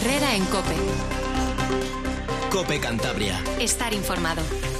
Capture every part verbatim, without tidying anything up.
Herrera en COPE. COPE Cantabria. Estar informado.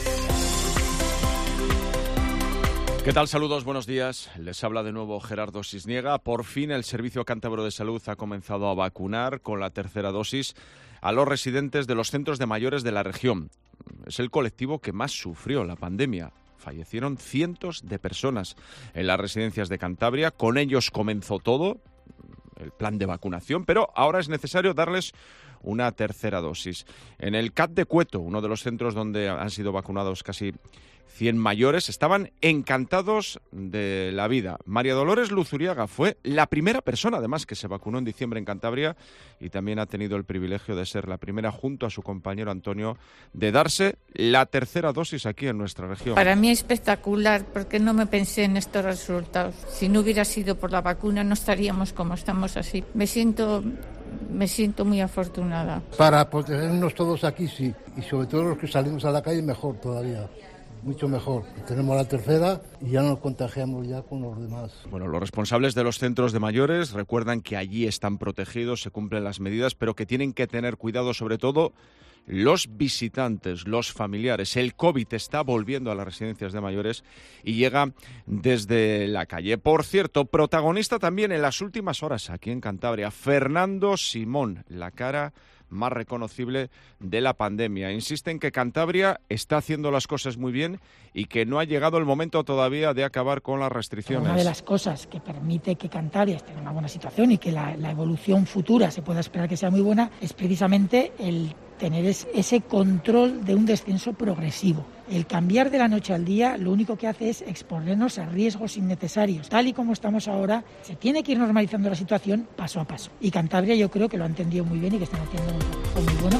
¿Qué tal? Saludos, buenos días. Les habla de nuevo Gerardo Sisniega. Por fin el Servicio Cántabro de Salud ha comenzado a vacunar con la tercera dosis a los residentes de los centros de mayores de la región. Es el colectivo que más sufrió la pandemia. Fallecieron cientos de personas en las residencias de Cantabria. Con ellos comenzó todo, el plan de vacunación, pero ahora es necesario darles una tercera dosis. En el C A T de Cueto, uno de los centros donde han sido vacunados casi cien mayores, estaban encantados de la vida. María Dolores Luzuriaga fue la primera persona, además, que se vacunó en diciembre en Cantabria y también ha tenido el privilegio de ser la primera, junto a su compañero Antonio, de darse la tercera dosis aquí en nuestra región. Para mí es espectacular, porque no me pensé en estos resultados. Si no hubiera sido por la vacuna, no estaríamos como estamos así. Me siento... Me siento muy afortunada. Para protegernos todos aquí, sí. Y sobre todo los que salimos a la calle, mejor todavía. Mucho mejor. Tenemos la tercera y ya nos contagiamos ya con los demás. Bueno, los responsables de los centros de mayores recuerdan que allí están protegidos, se cumplen las medidas, pero que tienen que tener cuidado sobre todo los visitantes, los familiares. El COVID está volviendo a las residencias de mayores y llega desde la calle. Por cierto, protagonista también en las últimas horas aquí en Cantabria, Fernando Simón, la cara más reconocible de la pandemia. Insiste en que Cantabria está haciendo las cosas muy bien y que no ha llegado el momento todavía de acabar con las restricciones. Una de las cosas que permite que Cantabria esté en una buena situación y que la, la evolución futura se pueda esperar que sea muy buena es precisamente el tener ese control de un descenso progresivo. El cambiar de la noche al día lo único que hace es exponernos a riesgos innecesarios. Tal y como estamos ahora, se tiene que ir normalizando la situación paso a paso. Y Cantabria yo creo que lo ha entendido muy bien y que están haciendo un trabajo muy bueno.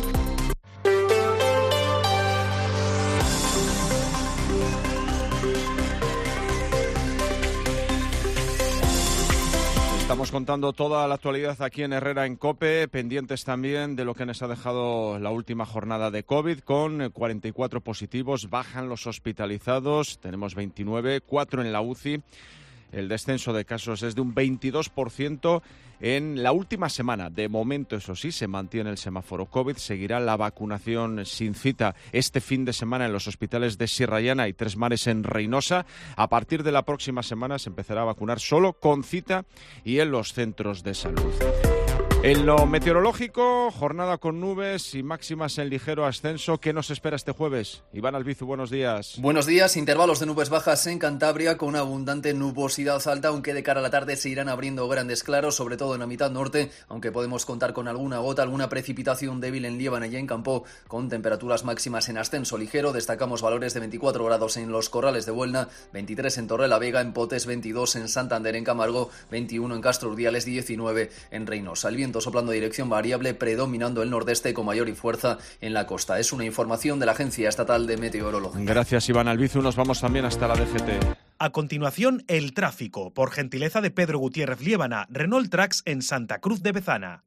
Estamos contando toda la actualidad aquí en Herrera en COPE, pendientes también de lo que nos ha dejado la última jornada de COVID, con cuarenta y cuatro positivos, bajan los hospitalizados, tenemos veintinueve, cuatro en la U C I. El descenso de casos es de un veintidós por ciento en la última semana. De momento, eso sí, se mantiene el semáforo COVID. Seguirá la vacunación sin cita este fin de semana en los hospitales de Sierra Llana y Tres Mares en Reinosa. A partir de la próxima semana se empezará a vacunar solo con cita y en los centros de salud. En lo meteorológico, jornada con nubes y máximas en ligero ascenso. ¿Qué nos espera este jueves? Iván Albizu, buenos días. Buenos días. Intervalos de nubes bajas en Cantabria con abundante nubosidad alta, aunque de cara a la tarde se irán abriendo grandes claros, sobre todo en la mitad norte, aunque podemos contar con alguna gota, alguna precipitación débil en Liébana y en Campó, con temperaturas máximas en ascenso ligero. Destacamos valores de veinticuatro grados en los Corrales de Buelna, veintitrés en Torrelavega, en Potes, veintidós en Santander, en Camargo, veintiuno en Castro Urdiales, diecinueve en Reinosa. El viento soplando dirección variable, predominando el nordeste con mayor fuerza en la costa. Es una información de la Agencia Estatal de Meteorología. Gracias, Iván Albizu. Nos vamos también hasta la D G T. A continuación, el tráfico, por gentileza de Pedro Gutiérrez Liébana, Renault Trax en Santa Cruz de Bezana.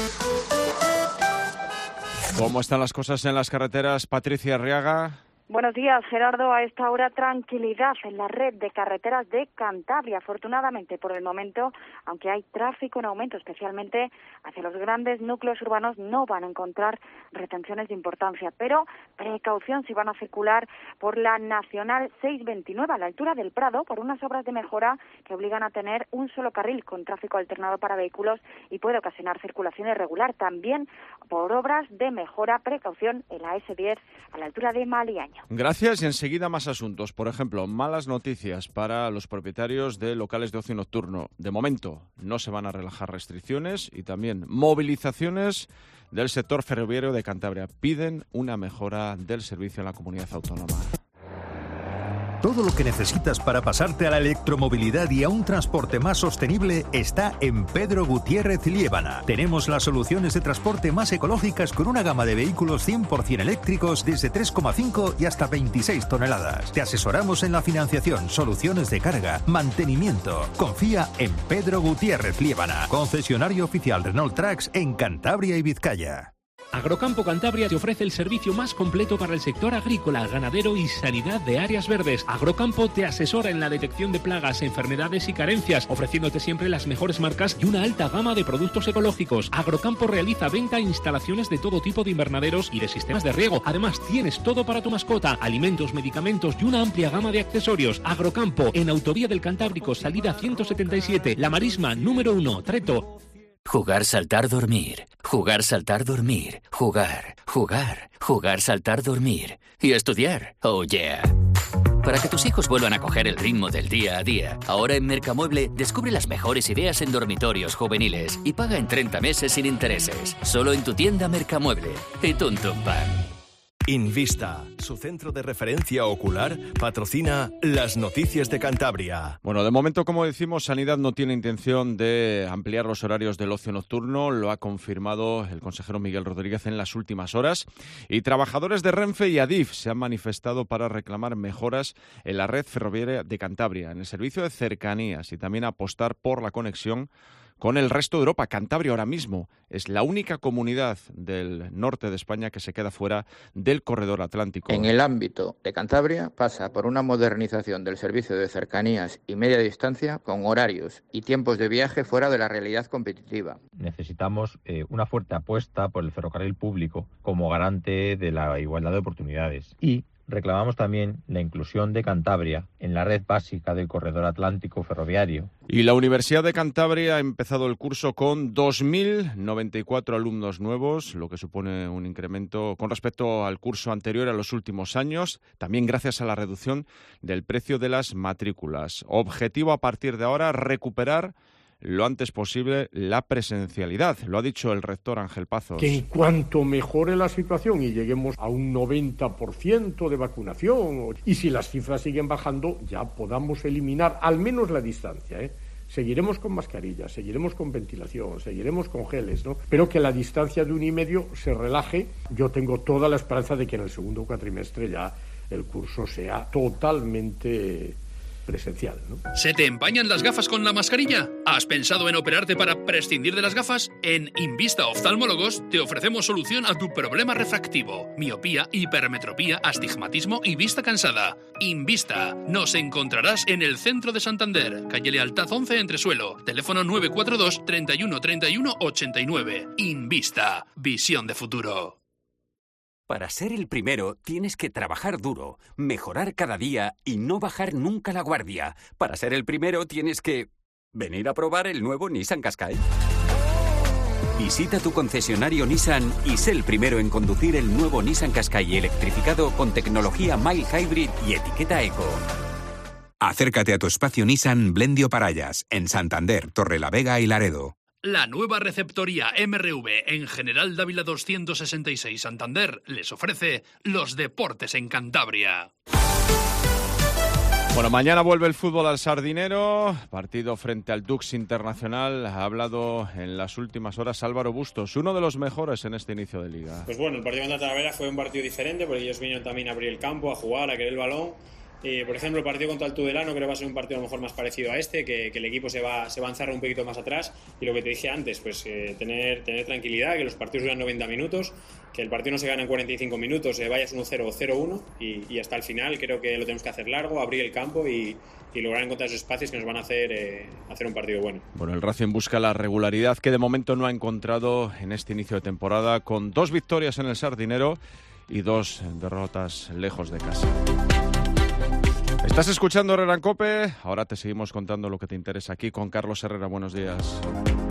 ¿Cómo están las cosas en las carreteras, Patricia Arriaga? Buenos días, Gerardo. A esta hora, tranquilidad en la red de carreteras de Cantabria. Afortunadamente, por el momento, aunque hay tráfico en aumento, especialmente hacia los grandes núcleos urbanos, no van a encontrar retenciones de importancia. Pero precaución si van a circular por la Nacional seiscientos veintinueve, a la altura del Prado, por unas obras de mejora que obligan a tener un solo carril con tráfico alternado para vehículos y puede ocasionar circulación irregular. También por obras de mejora, precaución en la ese diez, a la altura de Maliaño. Gracias, y enseguida más asuntos. Por ejemplo, malas noticias para los propietarios de locales de ocio nocturno. De momento, no se van a relajar restricciones y también movilizaciones del sector ferroviario de Cantabria. Piden una mejora del servicio en la comunidad autónoma. Todo lo que necesitas para pasarte a la electromovilidad y a un transporte más sostenible está en Pedro Gutiérrez Liébana. Tenemos las soluciones de transporte más ecológicas con una gama de vehículos cien por ciento eléctricos desde tres coma cinco y hasta veintiséis toneladas. Te asesoramos en la financiación, soluciones de carga, mantenimiento. Confía en Pedro Gutiérrez Liébana, concesionario oficial Renault Trax en Cantabria y Vizcaya. Agrocampo Cantabria te ofrece el servicio más completo para el sector agrícola, ganadero y sanidad de áreas verdes. Agrocampo te asesora en la detección de plagas, enfermedades y carencias, ofreciéndote siempre las mejores marcas y una alta gama de productos ecológicos. Agrocampo realiza venta e instalaciones de todo tipo de invernaderos y de sistemas de riego. Además, tienes todo para tu mascota, alimentos, medicamentos y una amplia gama de accesorios. Agrocampo, en Autovía del Cantábrico, salida ciento setenta y siete, La Marisma, número uno, Treto. Jugar, saltar, dormir. Jugar, saltar, dormir. Jugar, jugar, jugar, saltar, dormir. Y estudiar. Oh yeah. Para que tus hijos vuelvan a coger el ritmo del día a día, ahora en Mercamueble descubre las mejores ideas en dormitorios juveniles y paga en treinta meses sin intereses. Solo en tu tienda Mercamueble. Y Tum Tum Pan. Invista, su centro de referencia ocular, patrocina las noticias de Cantabria. Bueno, de momento, como decimos, Sanidad no tiene intención de ampliar los horarios del ocio nocturno, lo ha confirmado el consejero Miguel Rodríguez en las últimas horas. Y trabajadores de Renfe y Adif se han manifestado para reclamar mejoras en la red ferroviaria de Cantabria, en el servicio de cercanías y también apostar por la conexión con el resto de Europa. Cantabria ahora mismo es la única comunidad del norte de España que se queda fuera del corredor atlántico. En el ámbito de Cantabria pasa por una modernización del servicio de cercanías y media distancia con horarios y tiempos de viaje fuera de la realidad competitiva. Necesitamos eh, una fuerte apuesta por el ferrocarril público como garante de la igualdad de oportunidades. Y reclamamos también la inclusión de Cantabria en la red básica del corredor atlántico ferroviario. Y la Universidad de Cantabria ha empezado el curso con dos mil noventa y cuatro alumnos nuevos, lo que supone un incremento con respecto al curso anterior a los últimos años, también gracias a la reducción del precio de las matrículas. Objetivo a partir de ahora, recuperar lo antes posible la presencialidad. Lo ha dicho el rector Ángel Pazos. Que en cuanto mejore la situación y lleguemos a un noventa por ciento de vacunación, y si las cifras siguen bajando, ya podamos eliminar al menos la distancia, ¿eh? Seguiremos con mascarillas, seguiremos con ventilación, seguiremos con geles, ¿no? Pero que la distancia de un y medio se relaje. Yo tengo toda la esperanza de que en el segundo cuatrimestre ya el curso sea totalmente presencial, ¿no? ¿Se te empañan las gafas con la mascarilla? ¿Has pensado en operarte para prescindir de las gafas? En Invista Oftalmólogos te ofrecemos solución a tu problema refractivo: miopía, hipermetropía, astigmatismo y vista cansada. Invista. Nos encontrarás en el centro de Santander, calle Lealtad once, Entresuelo. Teléfono nueve cuatro dos, treinta y uno, treinta y uno, ochenta y nueve. Invista. Visión de futuro. Para ser el primero tienes que trabajar duro, mejorar cada día y no bajar nunca la guardia. Para ser el primero tienes que venir a probar el nuevo Nissan Qashqai. Visita tu concesionario Nissan y sé el primero en conducir el nuevo Nissan Qashqai electrificado con tecnología mild hybrid y etiqueta eco. Acércate a tu espacio Nissan Blendio Parayas, en Santander, Torrelavega y Laredo. La nueva receptoría M R V en General Dávila doscientos sesenta y seis Santander les ofrece los deportes en Cantabria. Bueno, mañana vuelve el fútbol al Sardinero, partido frente al Dux Internacional. Ha hablado en las últimas horas Álvaro Bustos, uno de los mejores en este inicio de liga. Pues bueno, el partido contra Talavera fue un partido diferente porque ellos vinieron también a abrir el campo, a jugar, a querer el balón. Eh, por ejemplo, el partido contra el Tudelano creo que va a ser un partido a lo mejor más parecido a este, que, que el equipo se va, se va a encerrar un poquito más atrás, y lo que te dije antes, pues eh, tener, tener tranquilidad, que los partidos duran noventa minutos, que el partido no se gana en cuarenta y cinco minutos, eh, vayas uno cero o cero uno y, y hasta el final creo que lo tenemos que hacer largo, abrir el campo y, y lograr encontrar esos espacios que nos van a hacer, eh, hacer un partido bueno. Bueno, el Racing busca la regularidad que de momento no ha encontrado en este inicio de temporada, con dos victorias en el Sardinero y dos derrotas lejos de casa. Estás escuchando Herrera en COPE, ahora te seguimos contando lo que te interesa aquí con Carlos Herrera. Buenos días.